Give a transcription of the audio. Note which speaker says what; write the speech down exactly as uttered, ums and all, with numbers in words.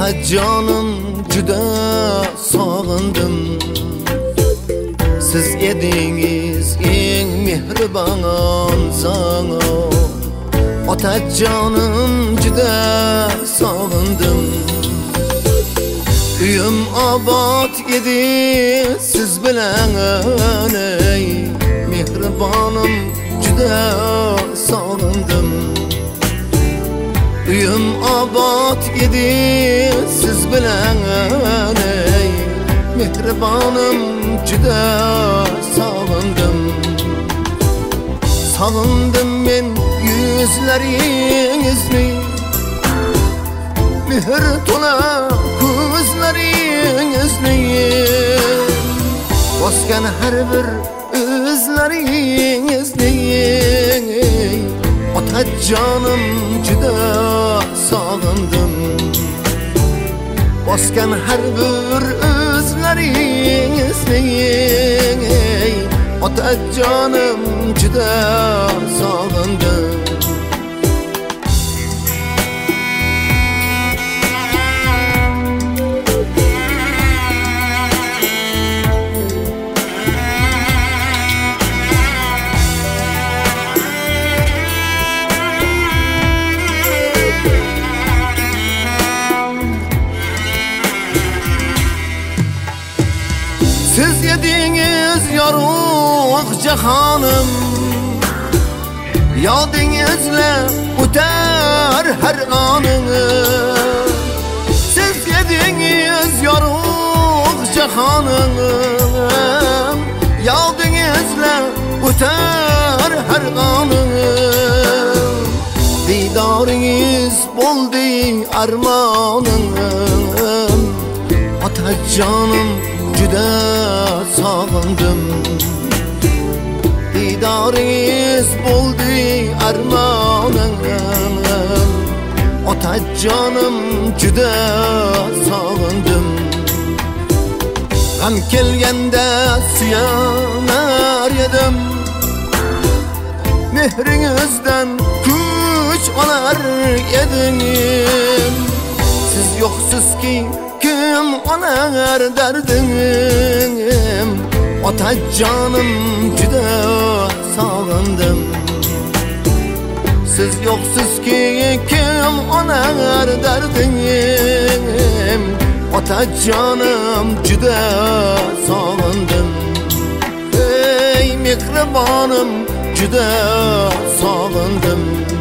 Speaker 1: Otajonim juda sog'indim. Siz edingiz eng mehribon zot. Otajonim juda sog'indim. Uyum obod edi siz bilan ey mehribonim juda sog'indim. Uyum obod edi siz bilan ey mehribonim juda sog'indim. Sog'indim men yuzlaringizni, mehr to'la ko'zlaringizni, bosgan har bir o'zlaringizni. Otajonim juda sog'indim. Bosgan har bir o'zlaringizni. Otajonim juda sog'indim. Siz yedingiz yorug' jahonim, yodingizla o'tar har oningiz. Siz yedingiz yorug' jahonim, yodingizla o'tar har oningiz. Didoringiz bo'ldi armonim. Otajonim juda sog'indim. Didoringiz bo'ldi armonim. Otajonim juda sog'indim. G'am kelganda suyanar edim, mehringizdan kuch olar edim. Siz yo'qsizki kim olar dardim. Otajonim juda sog'indim. Siz yo'qsizki kim olar dardim. Otajonim juda sog'indim. Ey mehribonim juda sog'indim.